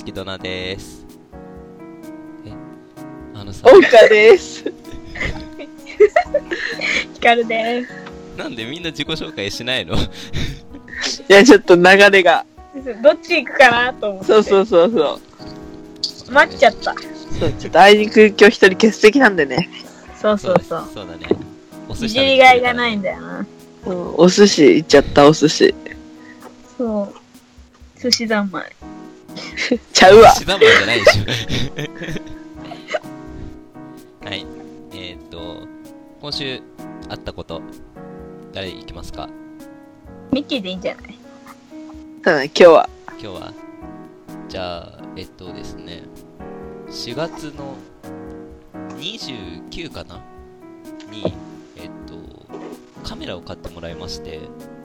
しきどなです。さ、 おうかです。 ひかるです。 なんでみんな自己紹介しないの？ いや、ちょっと流れが。 どっち行くかなと思って。 そう。 待っちゃった。 そう、ちょっとあいにく今日一人欠席なんでね。 そうそうそう。 そうだね。 いじりがいがないんだよな。 お寿司行っちゃった、お寿司。 そう。寿司三昧。 ちゃうわ。 寿司三昧じゃないでしょ。はい。今週あったこと、誰行きますか？ ミッキーでいいんじゃない？ ただ今日は。 じゃあ、ですね、4月の29かなに、カメラを買ってもらいまして、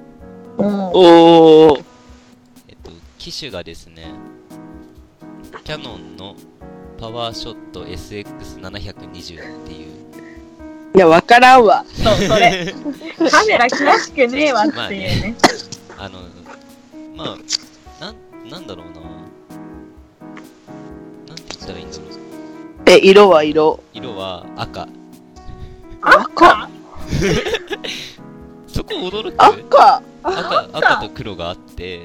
おー。 機種がですね、キャノンのパワーショット SX720 っていう。 いや、わからんわ。 そう、それ。カメラ詳しくねえわっていうね。 なんだろうな。なんて言ったらいいんだろう。 色は色は赤。 赤そこ驚く？ 赤と黒があって、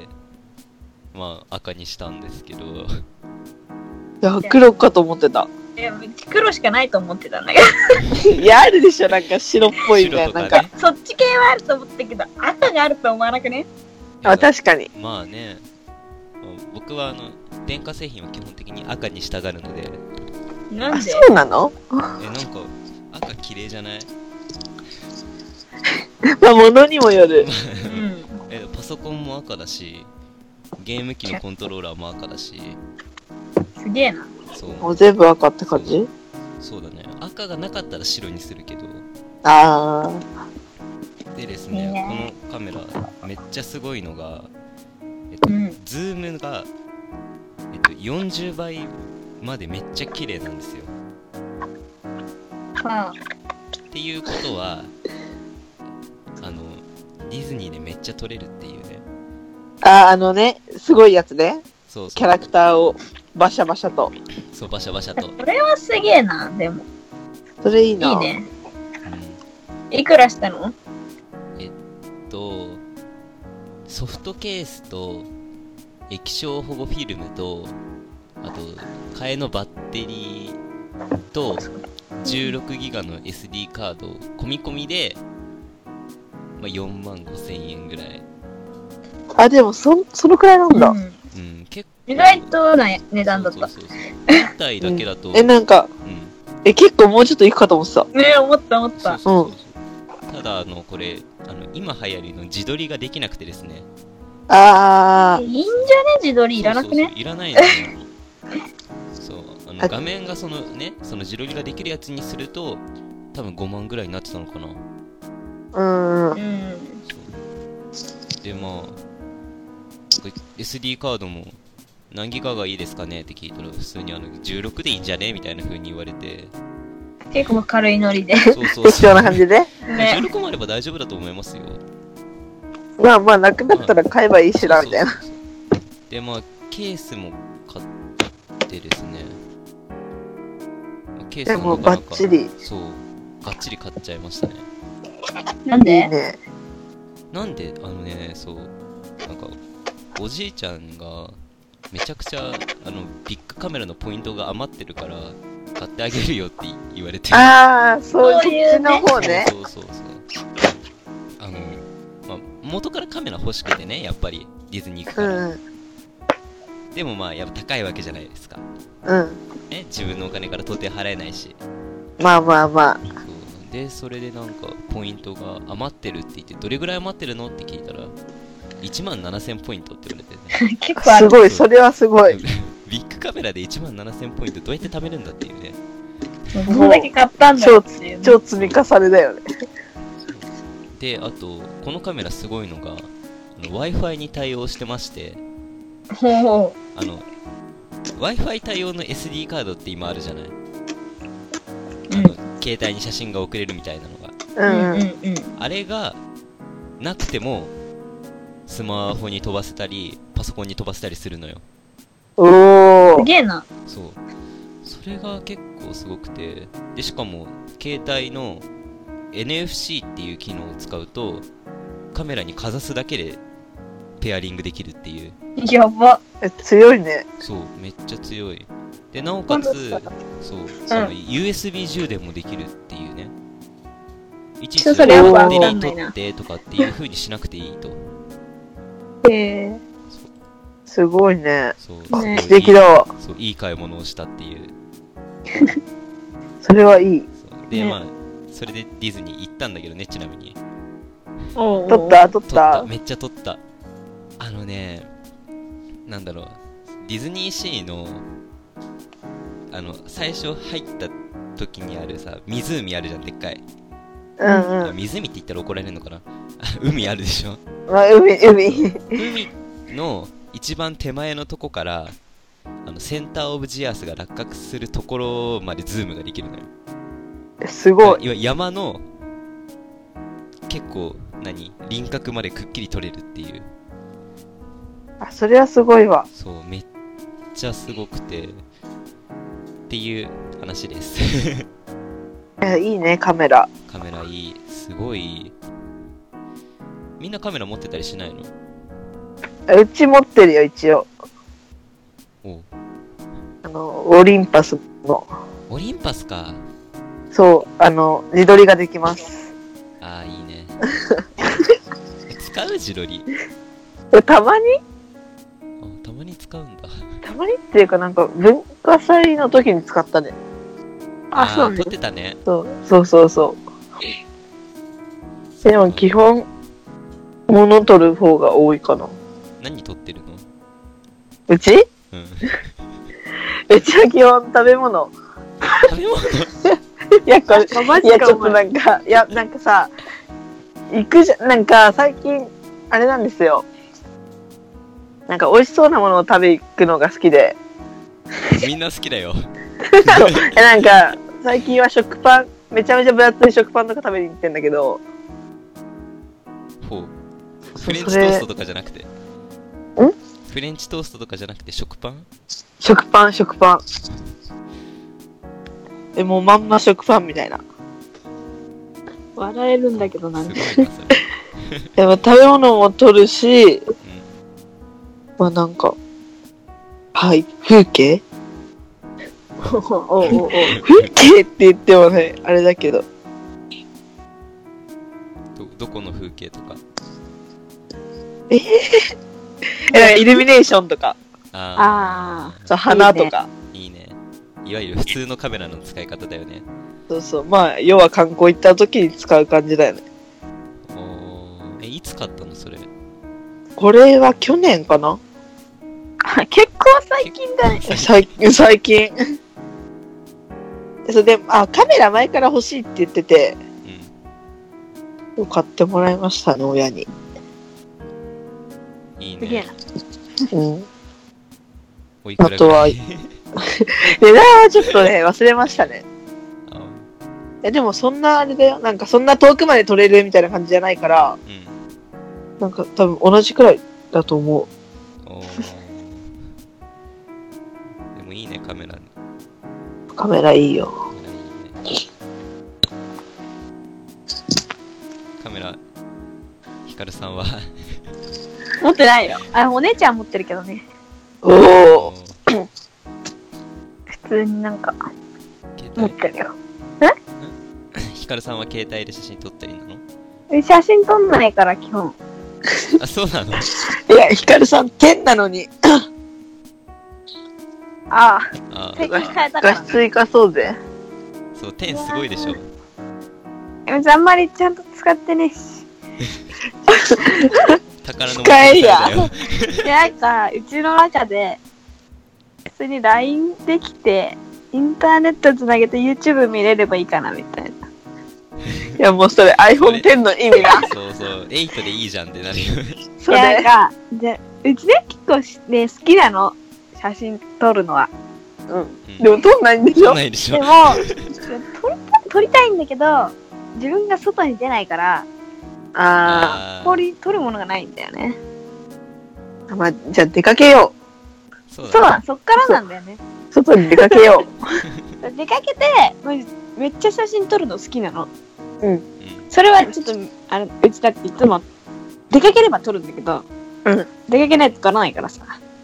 まあ赤にしたんですけど。 いや、黒かと思ってた。 いや、うち黒しかないと思ってたんだけど。 いや、あるでしょ、なんか白っぽいみたいな、なんか。 そっち系はあると思ったけど、赤があると思わなくね？ あ、確かに。 まあね、僕は電化製品は基本的に赤に従うので。 なんで？ そうなの？ なんか赤綺麗じゃない？ まあ、物にもよる。 パソコンも赤だし、ゲーム機のコントローラーも赤だし。 すげえな。 そう。 もう全部赤って感じ？ そうだね。赤がなかったら白にするけど。 あー。でですね、このカメラめっちゃすごいのが、ズームが、40倍までめっちゃ綺麗なんですよ。っていうことは、ディズニーでめっちゃ撮れるっていうね。 すごいやつね。 そう。 キャラクターをバシャバシャと。 そう、バシャバシャと。 それはすげえな、でも。 それいいな。 いいね。いくらしたの？ ソフトケースと液晶保護フィルムと、あと替えのバッテリーと16ギガの SD カード込み込みで、まあ、45,000円ぐらい。 あ、でもそのくらいなんだ。 結構意外とな値段だった。 そう。本体だけだと、 なんか、結構もうちょっといくかと思ってた。 ねえ、思った。 そう。ただこれ今流行りの自撮りができなくてですね。 いいんじゃね？自撮りいらなくね？ そういらないのよ。そう、画面がその自撮りができるやつにすると多分5万ぐらいになってたのかな。で、まあSD カードも何ギガがいいですかねって聞いたら、普通に16でいいんじゃねみたいな風に言われて。 結構軽いノリで。 そう。 適当な感じで。 16もあれば大丈夫だと思いますよ。 まあ、なくなったら買えばいいしな、みたいな。 で、まあ、ケースも買ってですね。ケースもバッチリ。 そう、がっちり買っちゃいましたね。 なんで？ いいね。 なんで、そう、なんか、おじいちゃんが、めちゃくちゃ、ビッグカメラのポイントが余ってるから、買ってあげるよって言われて。 そういうの方ね。 そう。まあ、元からカメラ欲しくてね、やっぱり、ディズニー行くから。でもまあ、やっぱ高いわけじゃないですか。自分のお金から到底払えないし。 まあ。 で、それでなんか、ポイントが余ってるって言って、どれぐらい余ってるのって聞いたら、17,000ポイントって言われてね。 結構ある。 すごい、それはすごい。 ビッグカメラで17,000ポイントどうやって貯めるんだっていうね。 どんだけ買ったんだよっていう、 超積み重ねだよね。 で、あと、このカメラすごいのが、Wi-Fi に対応してまして、Wi-Fi 対応の SD カードって今あるじゃない？携帯に写真が送れるみたいなのが。あれが、なくても、スマホに飛ばせたり、パソコンに飛ばせたりするのよ。 おー。 すげえな。 そうそれが結構すごくて、でしかも携帯の NFC っていう機能を使うとカメラにかざすだけでペアリングできるっていう。 やば。 強いね。 そうめっちゃ強い。でなおかつその USB 充電もできるっていうね。いちいちバそれはッテリーわかんないな取ってとかっていう風にしなくていいと。 すごいね。 そうねすごい素敵だわ。 そういい買い物をしたっていう。 それはいい。 そうで、 ねまあそれでディズニー行ったんだけどね、ちなみにおう撮った撮っ撮ったためっちゃ撮った。なんだろう、ディズニーシーの最初入った時にあるさ、湖あるじゃん、でっかい。 うんうん。 湖って言ったら怒られるのかな海あるでしょ。 まあ、海。 海の一番手前のとこからセンターオブジアースが落下するところまでズームができるのよ。 すごい。 いわ山の結構輪郭までくっきり撮れるっていう。 あ、それはすごいわ。 そうめっちゃすごくてっていう話ですいいね、カメラ。 カメラいい、すごいいい。みんなカメラ持ってたりしないの？ うち持ってるよ、一応。 おうオリンパスの。 オリンパスか。 そう、自撮りができます。 ああいいね使う自撮り？ たまにたまに使うんだ。 たまにっていうかなんか文化祭の時に使ったね。 あ、そうね撮っ。てたね。 そう。でも基本、物撮る方が多いかな。 何撮ってるの？ うちうんうちは基本食べ物。 食べ物いや、これ、 マジかいや、ちょっとなんか、いや、なんかさ、行くじゃ、なんか最近、あれなんですよ。なんか美味しそうなものを食べ行くのが好きで。 みんな好きだよなんか、最近は食パン、めちゃめちゃ分厚い食パンとか食べに行ってんだけど、 ほう。 そフレンチトーストとかじゃなくて。 ん？ フレンチトーストとかじゃなくて食パン？ 食パン。もうまんま食パンみたいな。 笑えるんだけどなんで。 すごいなそれでも食べ物も撮るし、 うんまあなんか、はい、風景おうおうおう。 風景って言ってもね、あれだけど。 どこの風景とか。 なんかイルミネーションとか、 あそう花とか。 いいね。いわゆる普通のカメラの使い方だよね。 そう。まあ、要は観光行った時に使う感じだよね。 いつ買ったのそれ？ これは去年かな？ あ。結構最近だね。 最近。それで、カメラ前から欲しいって言ってて、買ってもらいましたね、親に。 いいすげえね。 な。 おいくらぐあとはらい？ 値段はちょっとね、忘れましたね。 あでもそんなあれだよ。なんかそんな遠くまで撮れるみたいな感じじゃないから、 うん。 なんか多分同じくらいだと思う。 でもいいね、カメラ。 カメラいいよ。 カメラ、ヒカルさんは持ってないよ。お姉ちゃん持ってるけどね。 おー。 普通になんか、 携帯持ってるよ。 ヒカルさんは携帯で写真撮ったりなの？ 写真撮んないから基本。 あ、そうなの？ いや、ヒカルさん、剣なのに、 ああ最近変えたから。 画質生かそうぜ。 そう、点すごいでしょ。 別にあんまりちゃんと使ってねえし。 宝の持ち使えやだよ。 いや、なんか、うちの中で、普通に LINE できて、インターネットつなげて YouTube 見れればいいかなみたいな。 いや、もうそれ iPhone X の意味だ。 そうそう、8でいいじゃんってなるよね。 そいや、なんれ。 か、うちね、結構ね、好きなの。写真撮るのは。 うん。でも撮んないんでしょ？ 撮んないでしょ。 でも、撮りたいんだけど、自分が外に出ないから、 あー撮るものがないんだよね。 まあ、じゃあ出かけよそうそうだね。 そっからなんだよね。 外に出かけよ出かけて、めっちゃ写真撮るの好きなの。 うんうん。 それはちょっと、うちだっていつも、出かければ撮るんだけど、 うん出かけないと撮らないからさ。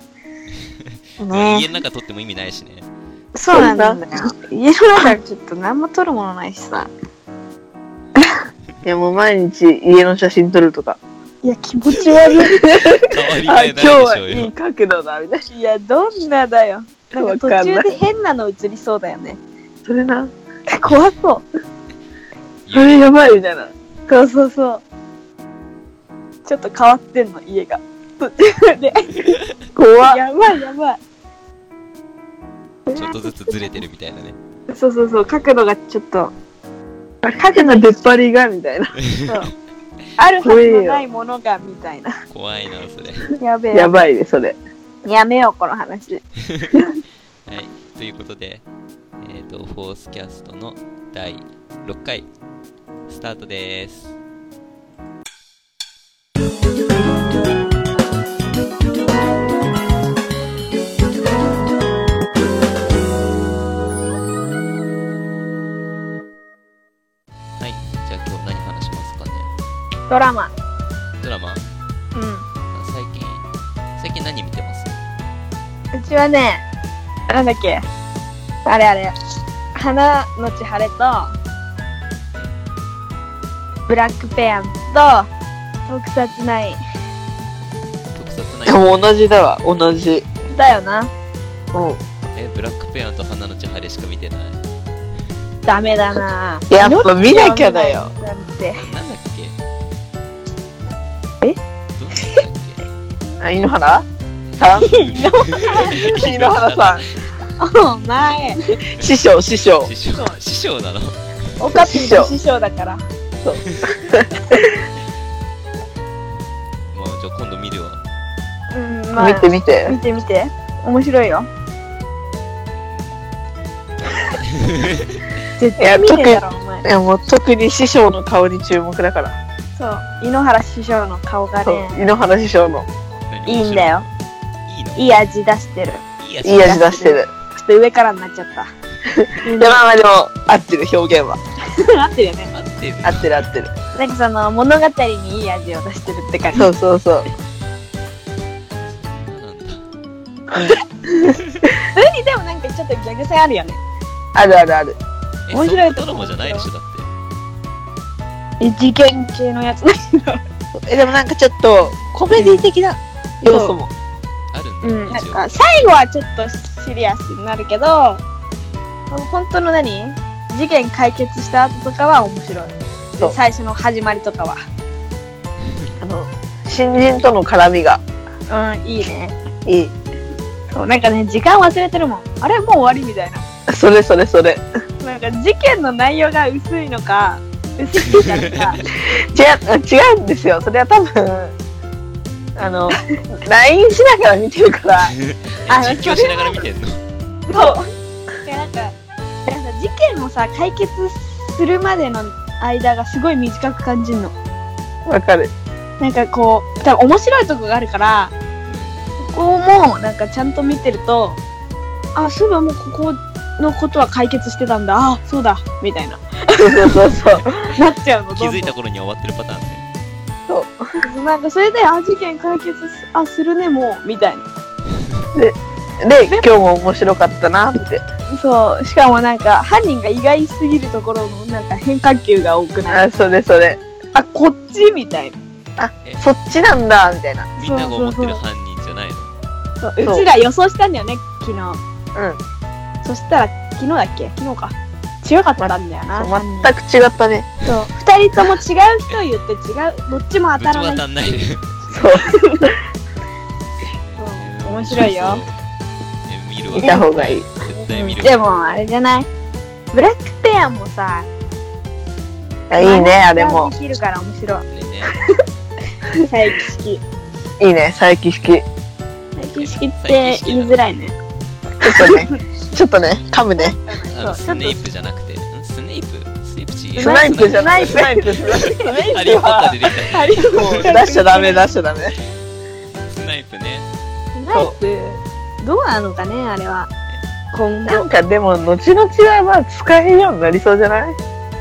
家の中撮っても意味ないしね。 そうなんだよ。家の中ちょっと何も撮るものないしさ。 う。いやもう毎日家の写真撮るとか。 いや、気持ち悪い。 変わりあ、 映えないでし今日ょはいいうよ。 角度だ、みたいな。 いや、どんなだよ。なんか途わかんない中で変なの映りそうだよね。 それな。 怖そう。 それやばいみたいな。 そうそうそう。ちょっと変わってんの、家が。途中で。 怖っ。 やばいやばい。 ちょっとずつずれてるみたいなね。 そうそうそう、角度がちょっと、 影の出っ張りが、みたいな。 そう。あるはずのないものが、みたいな。 怖いな、それ。 やべえ。 やばいね、それ。 やめよう、この話。 はい。ということで、フォースキャストの第6回、スタートです。はい。じゃあ今日何話しますかね。 ドラマ。 ドラマ、 う最近何見てます？ ん。うちはね、なんだっけ。あれ。花のち晴れと、ブラックペアンと、特撮ナイ特撮いや何？ もう同じだわ、同じ。 ン。だよな。 うん。 ブラックペアンと花の千晴しか見てない。 ダメだな。 やっぱ見なきゃだよ。 なんて。 なんだっけ？ え？ どうなんだっあ、井ノ原さん井ノ原さん。 お前、 師匠。 け？師匠なの？ おかぴの師匠だから。 まあじゃあ今度見るわ。 うん、 見て見て。 見て見て。面白いよ。絶対見てるだろ、お前い。やもう特に師匠の顔に注目だから。 そう、井ノ原師匠の顔がそう、 ね、 井ノ原師匠のいいんだよ。 いいの？ いい味出してる。 いい味いい味出してる。 ちょっと上からになっちゃった。 いやまあまあでも合ってる、表現は。 合ってるよね。 合ってる。 合ってる合ってる。 なんかその物語にいい味を出してるって感じ。 そうそうそう。 なんだ。 普通にでもなんかちょっとギャグ性あるよね。 あるあるある。 面白いドラマじゃないでしょだって。 事件系のやつだけど。 でもなんかちょっとコメディ的な要素も。 あるうんん、 だ。一応なんか最後はちょっとシリアスになるけど、本当の事件解決した後とかは面白い。 そう最初の始まりとかは。 新人との絡みがうん、いいね。 いい。 そう、なんかね、時間忘れてるもん。あれもう終わりみたいな。 それ。 なんか事件の内容が薄いのか、薄いからか。 違うんですよ。それは多分LINE しながら見てるから。 実況しながら見てんの？ そう。でなんか事件をさ、解決するまでの間がすごい短く感じるの。 わかる。 なんかこう、多分面白いとこがあるから、ここもなんかちゃんと見てると、あ、そういえばもうここのことは解決してたんだ。あ、そうだみたいなそう。 なっちゃうの。 気づいたどん頃には終わってるパターンね。 どんなんかそれで、あ、事件解決するねもうみたいな。 で、今日も面白かったなって。 そう、しかもなんか犯人が意外すぎるところのなんか変化球が多くない？ あ、それ。 あ、こっちみたいな。 そっちなんだみたいな。 みんなが思ってる犯人じゃないの？ そう、 そううちら予想したんだよね、昨日。 うん。 そしたら、昨日だっけ？昨日か。違かったんだよな。犯人全く違ったね。 そう、二人とも違う人言って違う、どっちも当たらない。 どっちも当たんないで。 そう。 そう面白いよ。 見るわ。 見た方がいい。 絶対見るでも、あれじゃない？ブラックペアもさ、 いいね、あれもで。きるから面白い。 ね。 佐伯式。 いいね、佐伯式。 佐伯式って言いづらいね。 ちょっとね、噛むね。 スネイプじゃなくて、スネイプ違う。 スナイプじゃない。スナイプハリーポッターで出てきた。 もう出しちゃダメ。 スナイプね。 スナイプ。 どうなのかね、あれは。今後。 なんかでも、後々はまあ使えるようになりそうじゃない？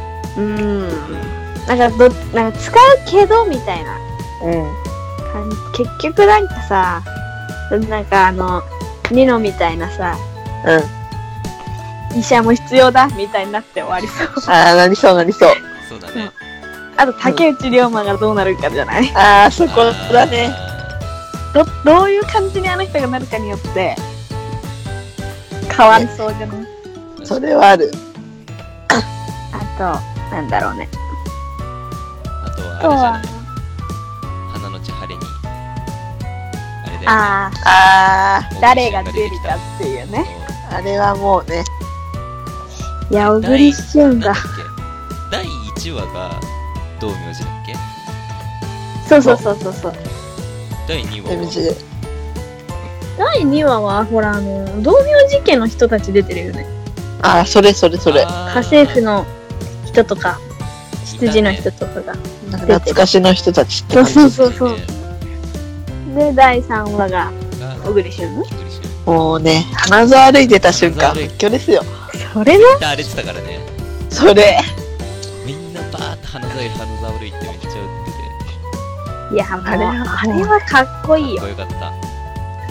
なんか使うけど、みたいな感じ。結局なんかさ、なんかニノみたいなさ、医者も必要だ、みたいになって終わりそう。 ああ、なりそうなりそう。 そうだね。 あと、竹内涼真がどうなるかじゃない？ ああ、そこだね。 どういう感じにあの人がなるかによって、変わりそうじゃない？ それはある。 あと、なんだろうね。 あとはあれじゃない、花の千晴にあれだよね、 あ誰が出るかっていうね。 あ、あれはもうね。 いや、小栗旬が。 第1話が道明寺だっけ？ そう。 第2話は MG。 第2話は、ほら、道明寺家の人たち出てるよね。 ああ、それ。 あー家政婦の人とか、執事の人とかが。 なんか懐かしの人たちって感じ。 そう。で、第3話が、小栗旬。 もうね、花沢歩いてた瞬間、熱狂ですよ。 それな。 荒れてたからね。 それ。 みんなバーって花沢歩いてめっちゃ売ってて、 いや、もう、あれはかっこいいよかっ。こよかった。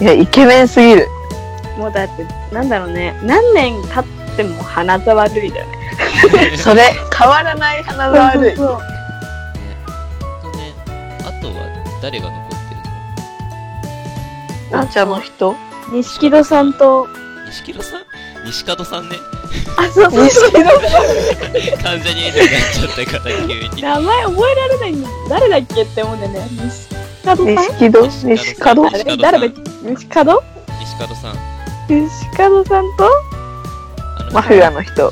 いや、イケメンすぎる。 もうだって、なんだろうね。何年経っても花沢類だよね。 それ、変わらない花沢歩い。 そう。 ね、あとは誰が残ってるの？ お茶の人？ 錦戸さんと、 錦戸さん？西門さんね。 そう。 錦戸関ジャニエイトになっちゃったから急に。 名前覚えられないんだ。誰だっけって思うんだよね。西門さん？ 錦戸西門あれ誰だっけ？西門？ 西門さん。 西門さんと、 マフィアの人。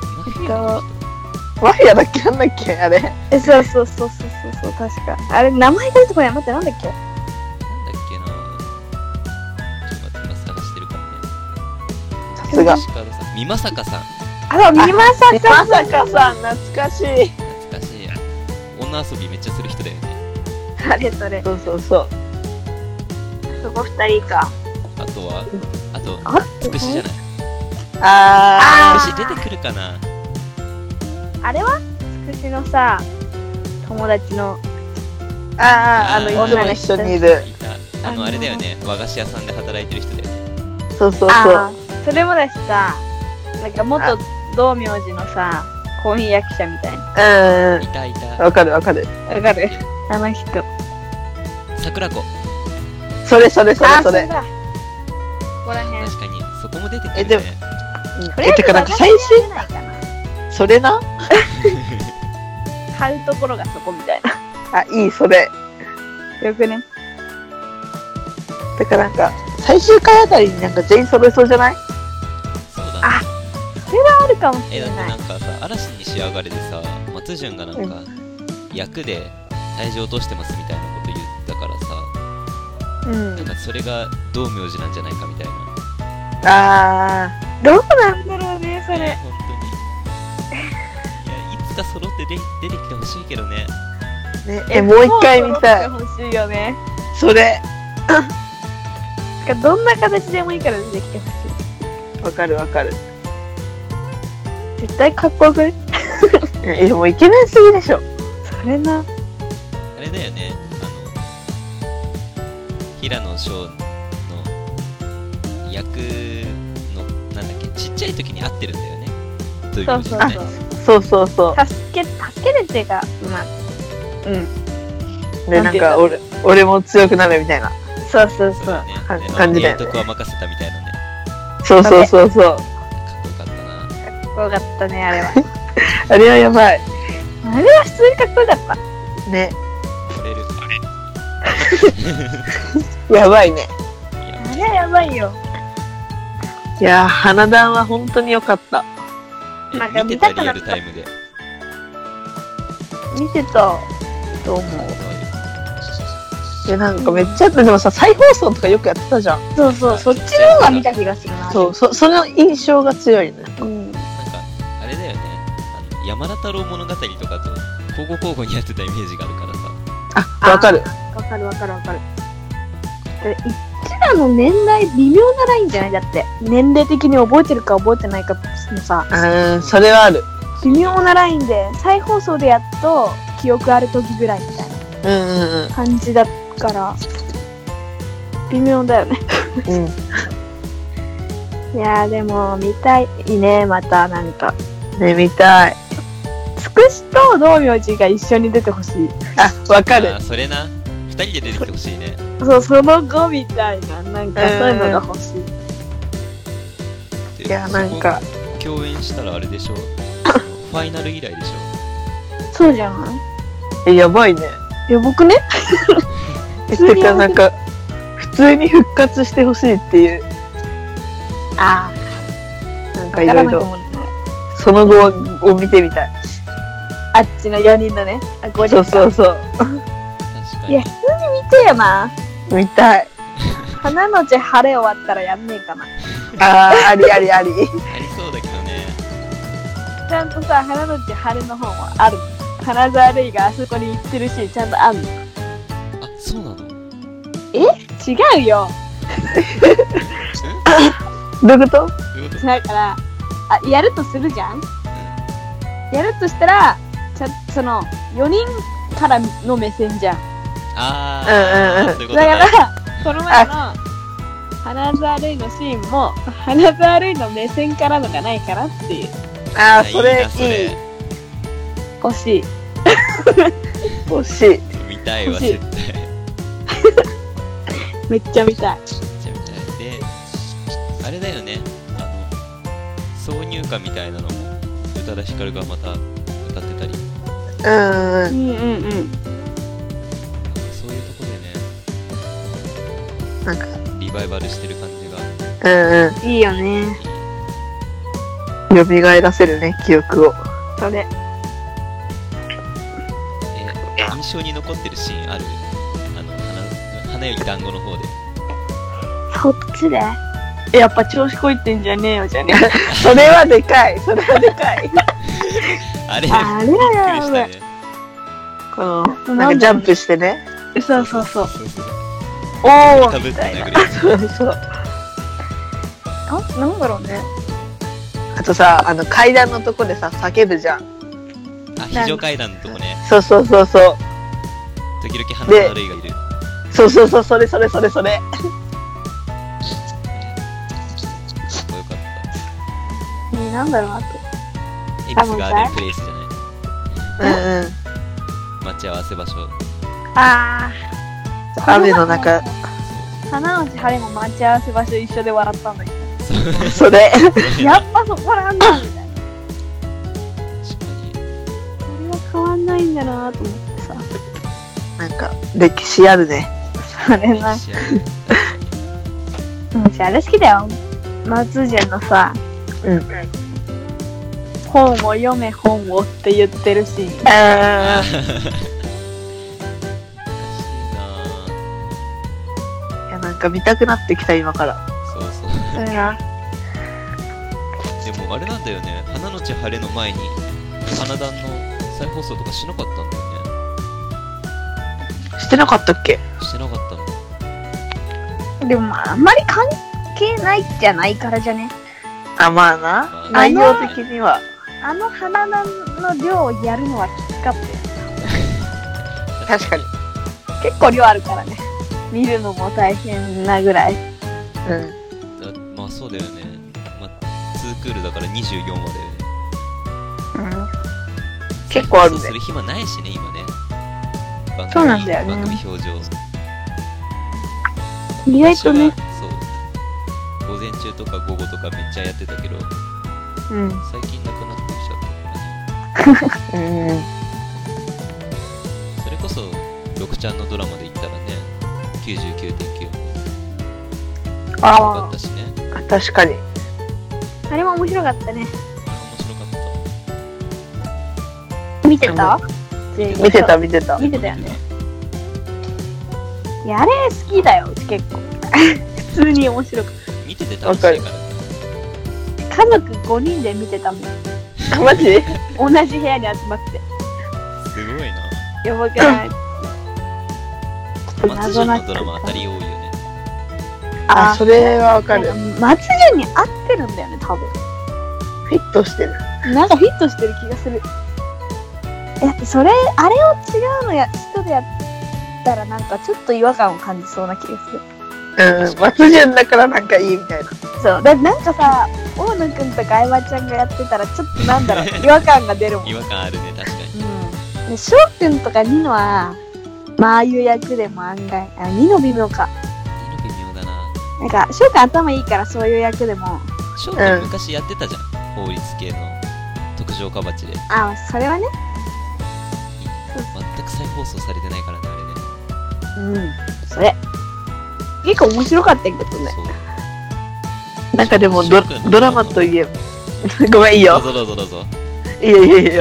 マフィアだっけ？なんだっけあれ。 そう、確か。あれ、名前が出てこない。待って、なんだっけ？ なんだっけな。ちょっと待って、今探してるからね。 さすが。 西門さん。美作さん。 美馬さんまさかさん、懐かしい。 懐かしい。女遊びめっちゃする人だよね。 あれそれ。 そう。 そこ二人か。 あと、 あつくしじゃない。 あつくし出てくるかな。 あれはつくしのさ、友達の。 いつも一緒にいる。 いた。あれだよね。和菓子屋さんで働いてる人だよね。 そう。 それもだしさ、なんか元道明寺のさ、婚約者みたいな。 いた。 わかる。 わかる？あの人。 桜子。 それ。 それだ。ここら辺。 確かに、そこも出てくるね。 でもてかなんか最終、それな。 買うところがそこみたいな。 あ、いい、それ。 よくね。 だからなんか、最終回あたりになんか全員揃えそうじゃない？ そうだね。 あ、それはあるかもしれだってない。 なんかさ、嵐に仕上がれでさ、松潤がなんか、役で体重落としてますみたいなこと言ったからさ、なんかそれが道明寺なんじゃないかみたいな。 どうなんだろうね、それ。 本当に。いや、いつか揃って出てきてほしいけどね。 ね、もう一回見たい。 欲しいよね。 それ。 どんな形でもいいから出てきてほしい。 わかる。 絶対かっこよくない？ もうイケメンすぎでしょ。 それな。 あれだよね、平野翔の役の、なんだっけ、ちっちゃい時に会ってるんだよね。どういうことね。 そう。 助けるっていうか、まあ、 で、なんか、俺も強くなるみたいな。 そう。 そうだね。 感じだよね監督は任せたみたいなね。 そう。 かっこよかったな。 かっこよかったね、あれは。 あれはやばい。 あれは普通にかっこよかった。 ね。 惚れる。 やばいね。 あれはやばいよ。 いやー、花壇は本当に良かった。 なんか見てたリアルタイムで。 見てたと思う。 で、なんかめっちゃ、でもさ、再放送とかよくやってたじゃん。 そう、そっちの方が見た気がするな。 その印象が強いね。 うん。 なんか、あれだよね。山田太郎物語とかと交互にやってたイメージがあるからさ。 あ、わかる。 わかる。で一らの年代微妙なラインじゃない？だって年齢的に覚えてるか覚えてないかのさ、 それはある。 微妙なラインで再放送でやっと記憶ある時ぐらいみたいな感じだから微妙だよね。いやーでも見たいね、またなんかね、見たい。 つくしと道明寺が一緒に出てほしい。 あ、わかる。 それな、2人で出てきてほしいね。 そう、その後みたいな、なんかそういうのが欲しい。 いや、なんか共演したらあれでしょ、ファイナル以来でしょ。 そうじゃない？ やばいね。 やばくね？ てかなんか普通に復活してほしいっていう。 ああ、なんかいろいろその後を見てみたい。 あっちの4人のね。 そうそうそう。 確かに。 いや、普通に見てよな。 見たい。 花のち晴れ終わったらやんねえかな。 あり。 ありそうだけどね。 ちゃんとさ、花のち晴れの本はある。花沢類があそこに行ってるし、ちゃんとあるの。 あ、そうなの？ 違うよ。 どういうこと？ だから、やるとするじゃん？やるとしたら、その、4人からの目線じゃん。 そういうことね。 だから、この前の花沢類のシーンも、花沢類の目線からのがないかなっていう。 それいい。 欲しい。 欲しい。 見たいわ、絶対。 めっちゃ見たい。 めっちゃ見たい。で、あれだよね、挿入歌みたいなのも宇多田ヒカルがまた歌ってたり、 うんうんうんうん。 そういうとこでね、 なんかリバイバルしてる感じがいいよね。 蘇らせるね、記憶を。 それ。 印象に残ってるシーンある？花より団子の方で。 そっちでやっぱ調子こいってんじゃねえよ、じゃねえ。 それはでかい。それはでかい。 あれあれびっくりやばい。 したね。 この、なんかジャンプしてね。 そうそうそう。 おーかぶってみたいな。 殴るやつ。 そうそう。 なんだろうね。 あとさ、階段のとこでさ、叫ぶじゃん。 非常階段のとこね。 そうそうそうそう。 時々花沢類がいる。 そうそうそう、それそれそれそれ。 かっこよかった。 なんだろう、あと。 恵比寿ガーデンプレイスじゃない？ うん。 待ち合わせ場所。 雨の中。 花のち晴れも待ち合わせ場所一緒で笑ったんだけど。 それ。 やっぱそこなんだみたいな。 確かに。 これは変わんないんだなと思ってさ。 なんか、歴史あるね。 それな。私あれ好きだよ。松潤のさ、本を読め本をって言ってるし。 あ懐かしいいや、なんか見たくなってきた、今から。 そうそう。でもあれなんだよね、花のち晴れの前に花壇の再放送とかしなかったんだよね。 してなかったっけ？ してなかったの。 でもあんまり関係ないじゃないからじゃね。 まあな。内容的には。 花壇の量をやるのはきつかったよ。 確かに。 結構量あるからね。見るのも大変なぐらい。 まあそうだよね。2クールだから24話だよね。 結構あるね。 そうする暇ないしね、今ね。 そうなんだよね。 番組表情。 意外とね。 そう。午前中とか午後とかめっちゃやってたけど、最近なくなってきちゃったからね。それこそ6ちゃんのドラマで言ったらね、99.9 面白かったしね。 確かに。 あれも面白かったね。 面白かっ見てた？ 見てた見てた。 見てたよね。いや、あれ好きだよ、結構。普通に面白く。 見てて楽しいからね。 家族5人で見てたもん。 マジ？ 同じ部屋に集まって。 すごいな。 やばくない？ 松潤のドラマ当たり多いよね。 あ、それはわかる。 松潤に合ってるんだよね、多分。 フィットしてる。 なんかフィットしてる気がする。それ、あれを違うの人でやったらなんかちょっと違和感を感じそうな気がする。 松潤だからなんかいいみたいな。 そう。なんかさ、大野くんとか相葉ちゃんがやってたらちょっとなんだろう、違和感が出るもん。 違和感あるね、確かに。 で、翔くんとかニノは、まあ、ああいう役でも案外、ニノ微妙か。 ニノ微妙だな。 なんか、翔くん頭いいからそういう役でも。 翔くん昔やってたじゃん。法律系の特上かばちで。 あ、それはね。 全く再放送されてないからね、あれね。 それ。結構面白かったけどね。 そう。 なんかでもドラマといえば。ごめん、いいよ。 どうぞ。 いや。 いや。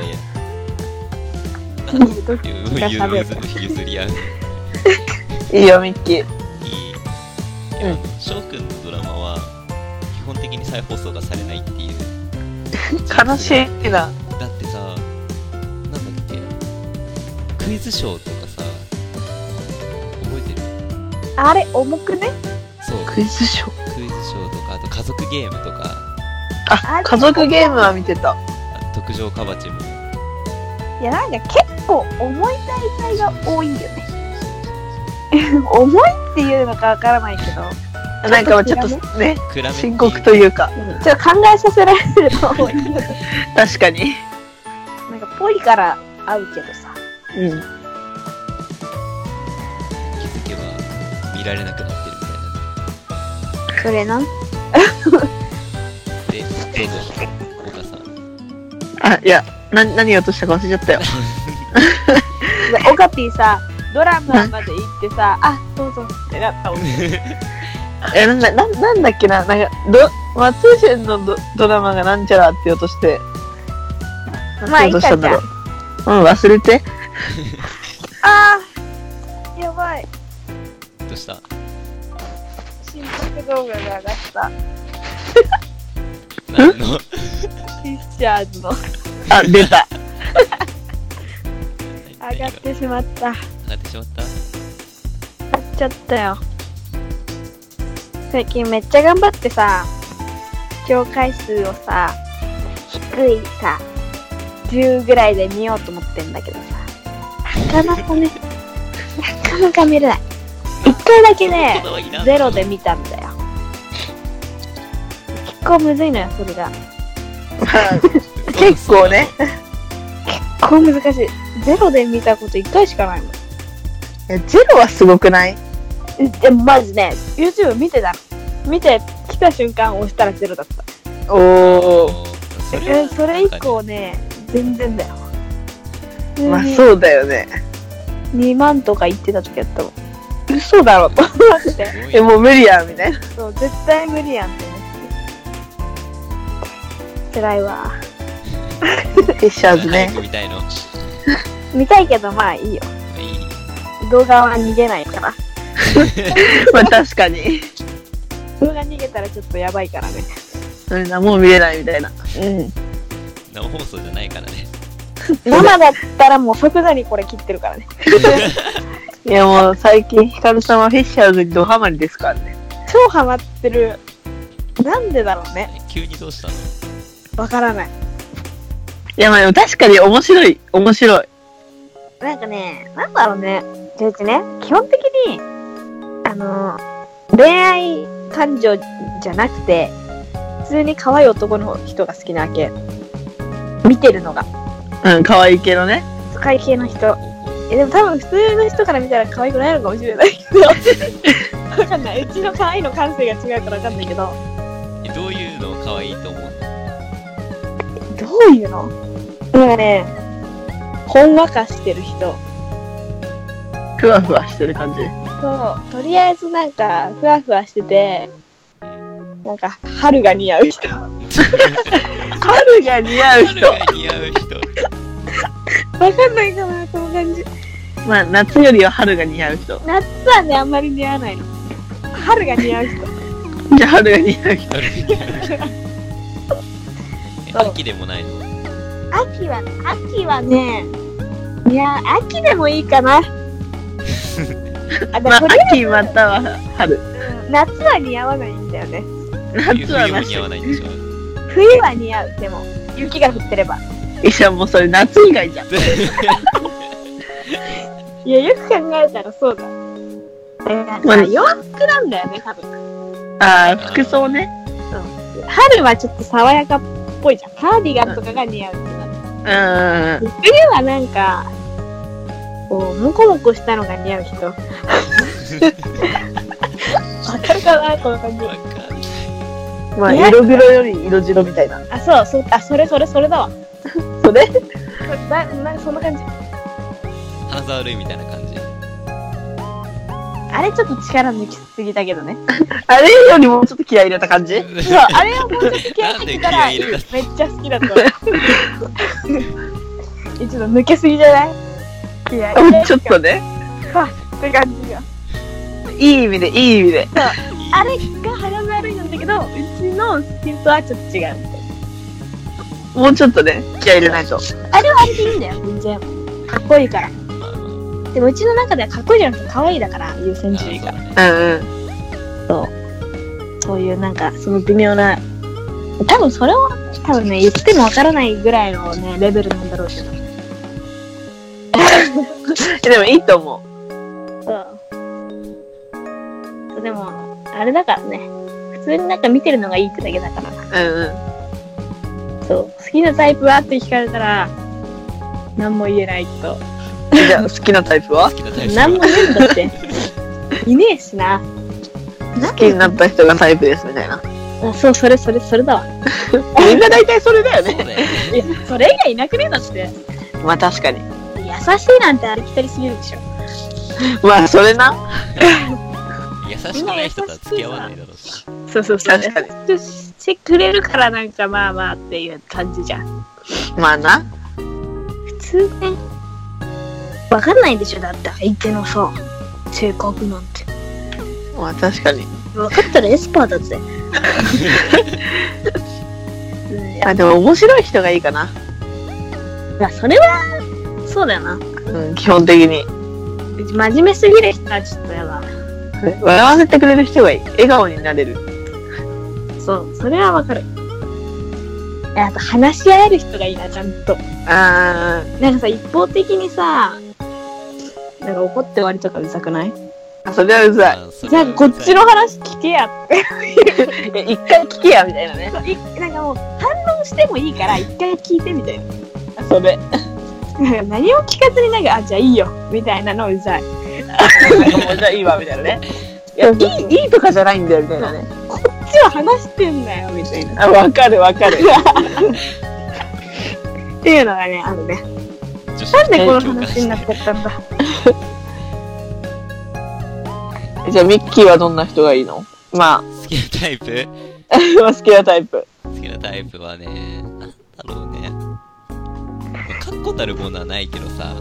譲り合う。 いいよ、ミッキー。 いい。翔くんのドラマは基本的に再放送がされないっていう。 悲しいな。 だってさ、なんだっけ、クイズショーとかさ、覚えてる？ あれ、重くね？ そう。 クイズショーとか、あと家族ゲームとか。 あ、家族ゲームは見てた。 特上かばちも。 いや、なんか結構重い題材が多いんだよね。重いっていうのかわからないけど。 なんかちょっとね、深刻というか。 ちょっと考えさせられるの多いんだよ。 確かに。 なんかぽいから合うけどさ。 うん。 気づけば見られなくなってるみたいな。 それな。 で、どうぞ、岡さん。 あ、いや、何言おうとしたか忘れちゃったよ。 オカピーさ、ドラマまで行ってさ、あ、どうぞってなったもん。 なんだっけな、なんか、松潤のドラマがなんちゃらって言おうとして。 まあ、いいかじゃん。 忘れて。 あー、やばい。 どうした？ 心拍動画が上がった。 何の？ フィッシャーズの。 あ、出た。 上がってしまった。 上がってしまった。 上がっちゃったよ。最近めっちゃ頑張ってさ、視聴回数をさ、低いさ、10ぐらいで見ようと思ってんだけどさ、なかなかね、なかなか見れない。一回だけね、ゼロで見たんだよ。結構むずいのよ、それが。 結構ね。 結構難しい。ゼロで見たこと1回しかないもん。 ゼロはすごくない？ でもマジね、YouTube 見てたの。見て、来た瞬間押したらゼロだった。 おー。 それ以降ね、全然だよ。 まあそうだよね。 2万とか言ってた時やったもん。 嘘だろと思って。もう無理やんみたいな。 そう、絶対無理やんって思って。辛いわ。 フィッシャーズね。 見たいの？ 見たいけどまあいいよ。 いい。 動画は逃げないから。 まあ確かに。 動画逃げたらちょっとやばいからね。 それな、もう見れないみたいな。 生放送じゃないからね。 生だったらもう即座にこれ切ってるからね。 いやもう最近ヒカルさんはフィッシャーズにドハマりですからね。 超ハマってる。なんでだろうね。 急にどうしたの？ わからない。 いやまあでも確かに面白い。 なんかね、なんだろうね。うちね、基本的に、恋愛感情じゃなくて、普通に可愛い男の人が好きなわけ。見てるのが。 可愛い系のね。 可愛い系の人。でも多分普通の人から見たら可愛くないのかもしれないけど。わかんない。うちの可愛いの感性が違うからわかんないけど。 どういうのを可愛いと思うの？ どういうの？なんかね、ほんわかしてる人。 ふわふわしてる感じ。 そう、とりあえずなんか、ふわふわしてて、なんか、春が似合う人。 春が似合う人。 春が似合う人。 わかんないかな、この感じ。 まあ、夏よりは春が似合う人。 夏はね、あんまり似合わないの。春が似合う人。 じゃあ春が似合う人。 秋でもないの？ 秋はね、いや、秋でもいいかな。 まあ、秋または春。 夏は似合わないんだよね。 夏はなし冬も似合。わないんでしょ。 冬は似合う。でも雪が降ってれば。 いや、もうそれ夏以外じゃん。 いや、よく考えたらそうだ。なんか洋服なんだよね、多分。 ああ、服装ね。 春はちょっと爽やかっぽいじゃん。カーディガンとかが似合うってなる。冬はなんか、こう、モコモコしたのが似合う人。わかるかな、この感じ。 わかんない。 まあ、色黒より色白みたいな。 あ、そう、それだわ。 それそんな感じ。 花沢類みたいな感じ。 あれちょっと力抜きすぎだけどね。 あれよりもちょっと気合い入れた感じ。 そう、あれはもうちょっと気合い入れたら、めっちゃ好きだった。ちょっと抜けすぎじゃない？気合い。 ちょっとね。 って感じが。 いい意味で、いい意味で。 あれが花丸いなんだけど、うちのスキンとはちょっと違うみたいな。 もうちょっとね、気合い入れないと。 あれはあれでいいんだよ、全然。かっこいいから。でもうちの中ではかっこいいじゃなくて可愛いだから、優先順位が。そういうなんか、その微妙な。多分それは、ね、言ってもわからないぐらいのね、レベルなんだろうけど。 でもいいと思う。 そう。でも、あれだからね。普通になんか見てるのがいいってだけだから。そう。好きなタイプはって聞かれたら、何も言えないと。 じゃあ、好きなタイプは？ 何も言えんだって。いねえしな。 好きになった人がタイプですみたいな。 そう、それだわ。 みんな大体それだよね。 いや、それ以外いなくねえだって。 まあ確かに。 優しいなんてありきたりすぎるでしょ。 まあ、それな。 優しくない人とは付き合わないだろうし。 そう。 確かに。 してくれるからなんかまあまあっていう感じじゃん。 まあな。 普通ね。わかんないでしょ、だって相手のさ、性格なんて。 まあ確かに。 分かったらエスパーだぜ。 あ、でも面白い人がいいかな。 いや、それは、そうだよな。 基本的に。 真面目すぎる人はちょっとやだ。 笑わせてくれる人がいい。笑顔になれる。 そう、それはわかる。あと話し合える人がいいな、ちゃんと。なんかさ、一方的にさ、なんか怒って終わりとかうざくない？ それはうざい。 じゃあこっちの話聞けやって。 一回聞けやみたいなね。 なんかもう反応してもいいから一回聞いてみたいな。 それ。 何も聞かずになんか、じゃあいいよみたいなのうざい。 もうじゃあいいわみたいなね。いや、いいとかじゃないんだよみたいなね。 こっちは話してんだよみたいな。 わかる。 っていうのがね、あるね。なんでこの話になっちゃったんだ。 じゃあミッキーはどんな人がいいの？まあ好きなタイプ？ 好きなタイプ。 好きなタイプはね、なんだろうね。確固たるものはないけどさ。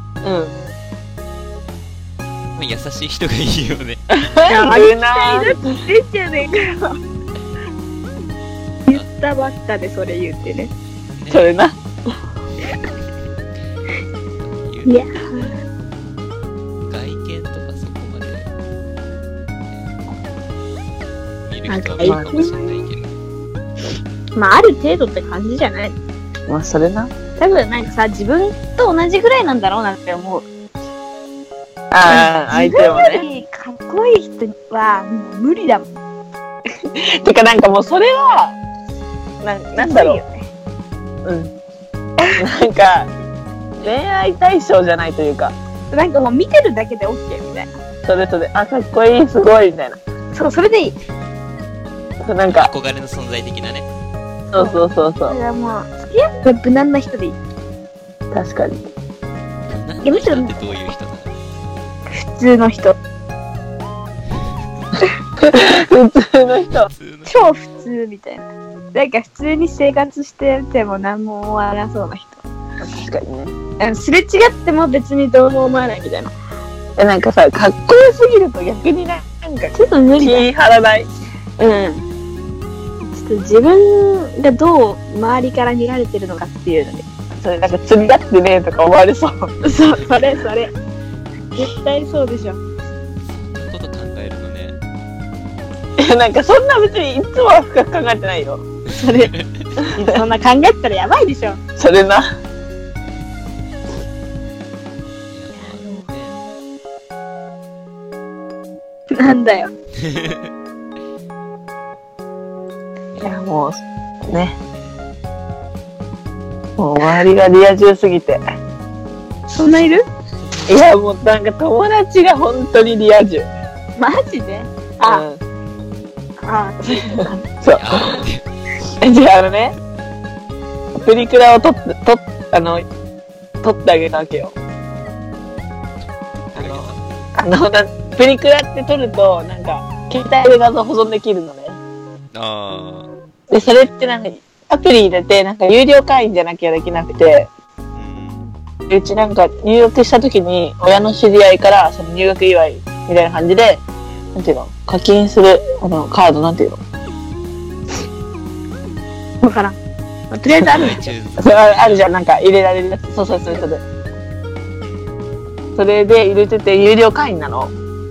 優しい人がいいよね。 言うな言ってんじゃねえかよ。言ったばっかでそれ言ってね。 それな。 いや。外見とかそこまで、見る人は見るかもしれないけど。 まあある程度って感じじゃない。 まあそれな。 多分なんかさ、自分と同じぐらいなんだろうなって思う。 相手もね。 自分よりかっこいい人はもう無理だもん。 てかなんかもうそれはなんだろう。なんか恋愛対象じゃないというか。 なんかもう見てるだけで OK みたいな。 それあ、かっこいい、すごいみたいな。 そう、それでいい。 なんか憧れの存在的なね。 そう。 だからもう付き合う無難な人でいい。 確かに。 無難な人ってどういう人なの？ 普通の人。 普通の人。 超普通みたいな。なんか普通に生活してても何も思わなそうな人。 確かにね。 すれ違っても別にどうも思わないみたいな。 なんかさ、かっこよすぎると逆になんかちょっと無理だ。 気張らない。 ちょっと自分がどう周りから見られてるのかっていうので。 それなんか釣り合ってねえとか思われそう。 そう、それ。絶対そうでしょ。 そんなこと考えるのね。 なんかそんな別にいつもは深く考えてないよ。 それそんな考えてたらやばいでしょ。 それな。 なんだよ。 いやもうね、もう周りがリア充すぎて。 そんないる？ いやもうなんか友達が本当にリア充。 マジで？ あ、 ああ、 そう。 あじゃあね、プリクラを撮ってあげたわけよ。プリクラって撮ると、なんか、携帯で画像保存できるのね。 あで、それってなんか、アプリ入れて、なんか有料会員じゃなきゃできなくて、うちなんか入学した時に、親の知り合いから、その入学祝いみたいな感じで、なんていうの、課金する、カードなんていうの。 わからん。まあとりあえずある。 それあるじゃん、なんか入れられるやつ。そう、それ。それで入れてて、有料会員なの。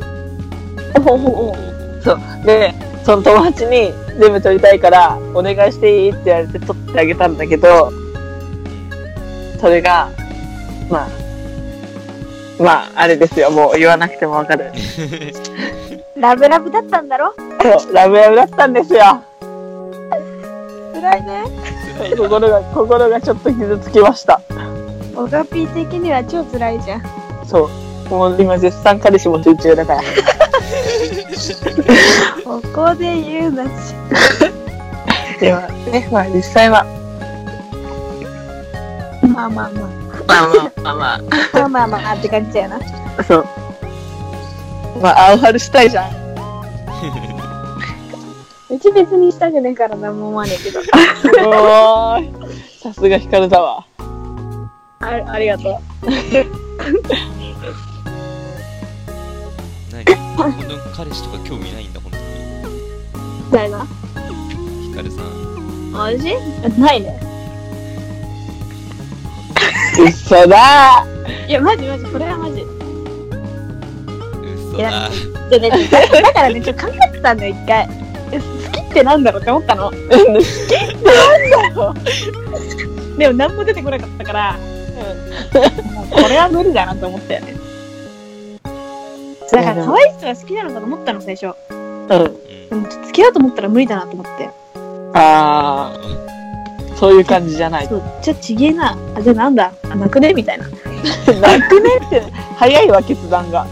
そう。で、その友達に全部撮りたいから、お願いしていいって言われて撮ってあげたんだけど、それが、まあ、あれですよ。もう言わなくてもわかる。 ラブラブだったんだろ？ そう、ラブラブだったんですよ。 辛いね。 心がちょっと傷つきました。 オガピー的には超辛いじゃん。 そう。もう今絶賛彼氏募集中だから。 ここで言うなし。 ではね、まあ実際は。 まあまあまあ。まあって感じだよな。 そう。まあ、青春したいじゃん。 うち別にしたくねえから何も思わねえけど。 おーい。さすがヒカルだわ。 ありがとう。 本当に彼氏とか興味ないんだ、本当に。 誰が？ ヒカルさん。 マジ？ないね。 嘘だいや、マジ、これはマジ。 嘘だ。 だからね、考えてたんだよ、一回。好きってなんだろうって思ったの。好きってなんだろうでも何も出てこなかったから、もうこれは無理だなと思ったよね。だから可愛い人が好きなのかと思ったの、最初。でも付き合うと思ったら無理だなと思って。 あー、そういう感じじゃない。 そう、じゃあちげえな。じゃあなんだ、泣くねみたいな。 泣くねって早いわ、決断が。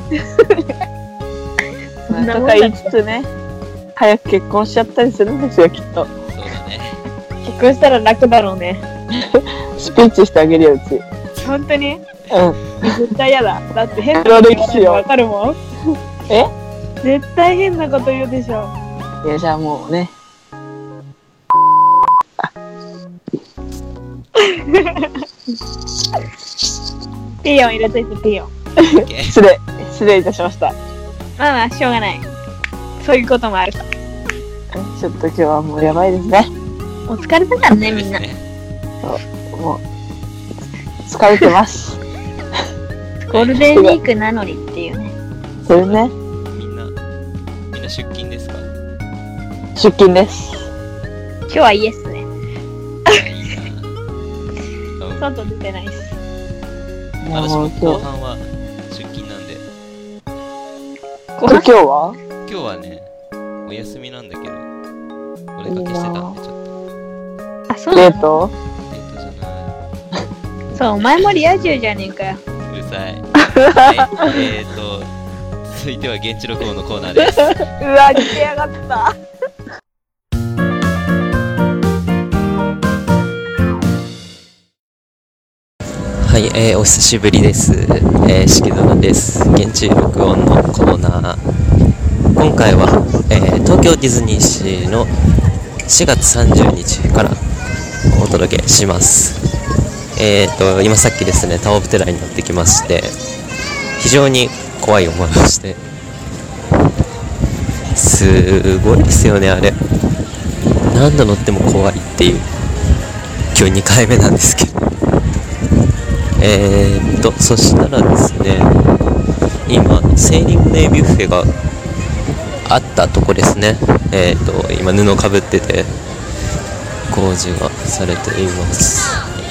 とか言いつつね、早く結婚しちゃったりするんですよ、きっと。 そうだね。 結婚したら楽だろうね。 スピーチしてあげるよ、うち。 本当に？絶対嫌だ。だって変なこと言うのわかるもん。 え？ 絶対変なこと言うでしょ。 いや、じゃあもうね。 ピーヨン入れといて、ピーヨン。 失礼いたしました。 まあ、しょうがない。そういうこともあるさ。 ちょっと今日はもうやばいですね。 お疲れだからね、みんな。 そう、もう、疲れてます。 ゴールデンウィークなのにっていうね。 それね。 みんな出勤ですか？ 出勤です。 今日はイエスね。 いいな。 外出てないし。 私も後半は出勤なんで。 今日は？ 今日はね、お休みなんだけど、お出かけしてたんでちょっと。 あ、そうなの？ デートじゃない。 そう、お前もリア充じゃねえかよ。 うるさい。はい、続いては現地録音のコーナーです。 うわ、来やがった。 はい、お久しぶりです。しきどなです。現地録音のコーナー。今回は、東京ディズニーシーの4月30日からお届けします。今さっきですね、タオプテラに乗ってきまして、非常に怖い思いをして、すごいですよね、あれ。何度乗っても怖いっていう、今日2回目なんですけど。そしたらですね、今、セーリングデービュッフェがあったとこですね。今布かぶってて工事がされています。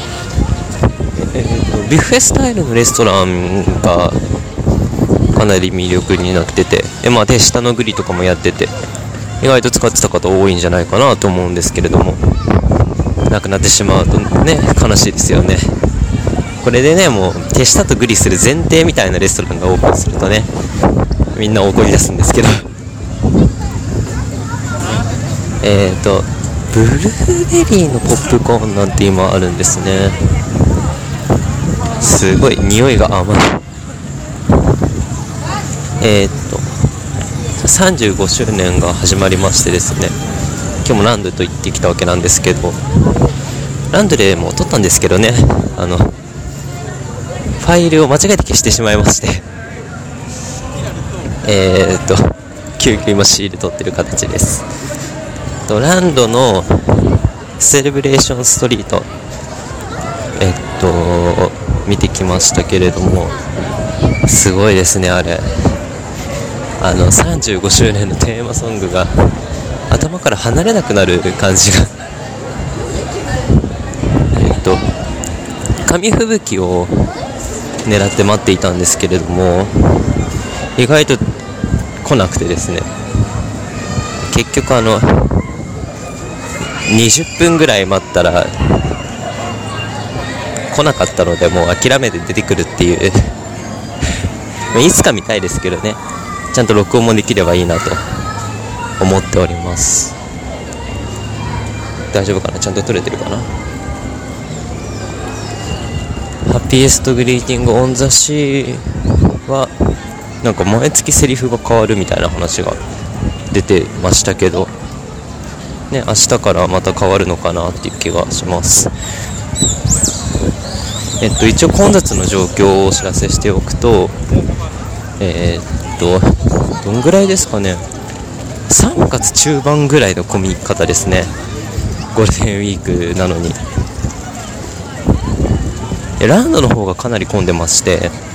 ビュッフェスタイルのレストランがかなり魅力になってて、手下のグリとかもやってて、意外と使ってた方多いんじゃないかなと思うんですけれども、なくなってしまうとね、悲しいですよね。これでね、もう手下とグリする前提みたいなレストランがオープンするとね、みんな怒り出すんですけどブルーベリーのポップコーンなんて今あるんですね。すごい匂いが甘い。35周年が始まりましてですね、今日もランドと行ってきたわけなんですけど、ランドでも撮ったんですけどね、ファイルを間違えて消してしまいまして、急遽今シール撮ってる形です。ランドのセレブレーションストリート、見てきましたけれども、すごいですね。あれ35周年のテーマソングが頭から離れなくなる感じが紙吹雪を狙って待っていたんですけれども、意外と来なくてですね、結局20分ぐらい待ったら来なかったので、もう諦めて出てくるっていういつか見たいですけどね、ちゃんと録音もできればいいなと思っております。大丈夫かな、ちゃんと撮れてるかな。ハッピーエストグリーティングオンザシーはなんか毎月セリフが変わるみたいな話が出てましたけどね、明日からまた変わるのかなっていう気がします。一応混雑の状況をお知らせしておくと、どんぐらいですかね、3月中盤ぐらいの混み方ですね。ゴールデンウィークなのに。ランドの方がかなり混んでまして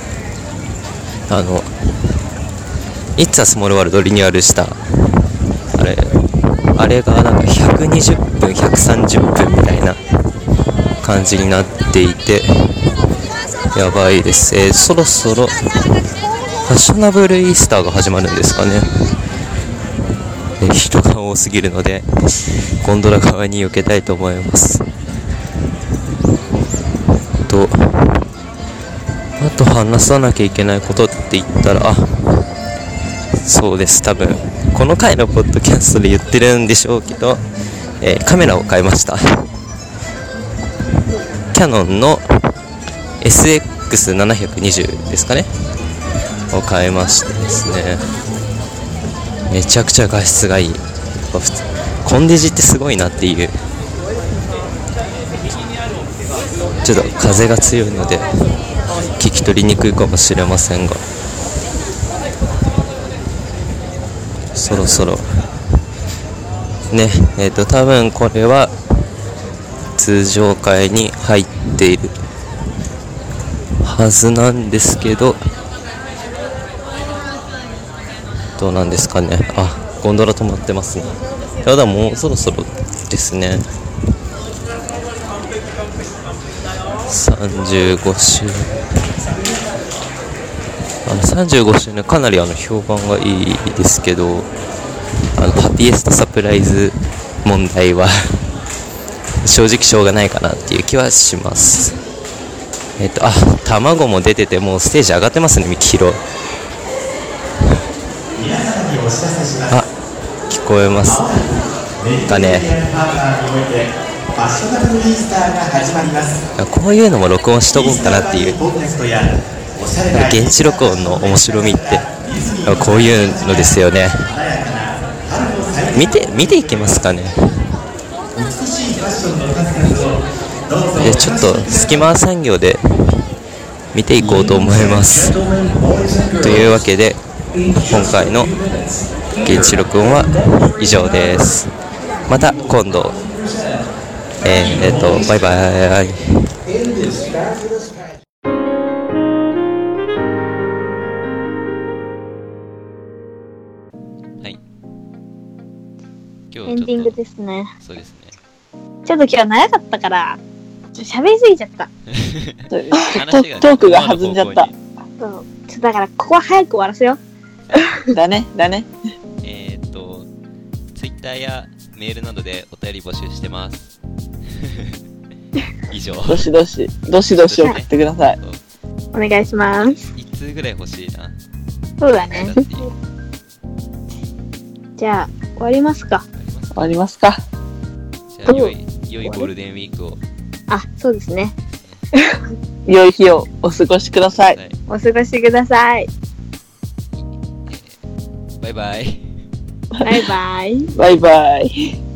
、It's a Small Worldリニューアルしたあれがなんか120分130分みたいな感じになっていて、やばいです。そろそろファッショナブルイースターが始まるんですかね。人が多すぎるのでゴンドラ側に避けたいと思います。あと話さなきゃいけないことって言ったら、そうです、多分この回のポッドキャストで言ってるんでしょうけど、カメラを買いました。キヤノンの SX720 ですかねを買いましてですね、めちゃくちゃ画質がいい。コンデジってすごいなっていう。ちょっと風が強いので聞き取りにくいかもしれませんが、そろそろね、多分これは通常回に入っているはずなんですけど、どうなんですかね。ゴンドラ止まってますね。ただもうそろそろですね。35周年35周年かなり評判がいいですけど、ハピエストサプライズ問題は正直しょうがないかなっていう気はします。卵も出てて、もうステージ上がってますね。ミキヒロ聞こえますかね。こういうのも録音しとこうかなっていう。現地録音の面白みってこういうのですよね。見ていきますかね。ちょっと隙間産業で見ていこうと思います。というわけで今回の現地録音は以上です。また今度バイバイ。 はい、 エンディングですね。 そうですね。 ちょっと今日長かったから、喋りすぎちゃった。 トークが弾んじゃった。 そうだから、ここは早く終わらせよう。だね。 Twitter やメールなどでお便り募集してます。以上。 どしどし送ってください。 お願いします。 1通ぐらい欲しいな。 そうだね。じゃあ、終わりますか。 終わりますか。 じゃあ、良いゴールデンウィークを。 あ、そうですね。 良い日をお過ごしください。 お過ごしください。 バイバイ。 バイバイ。 バイバイ。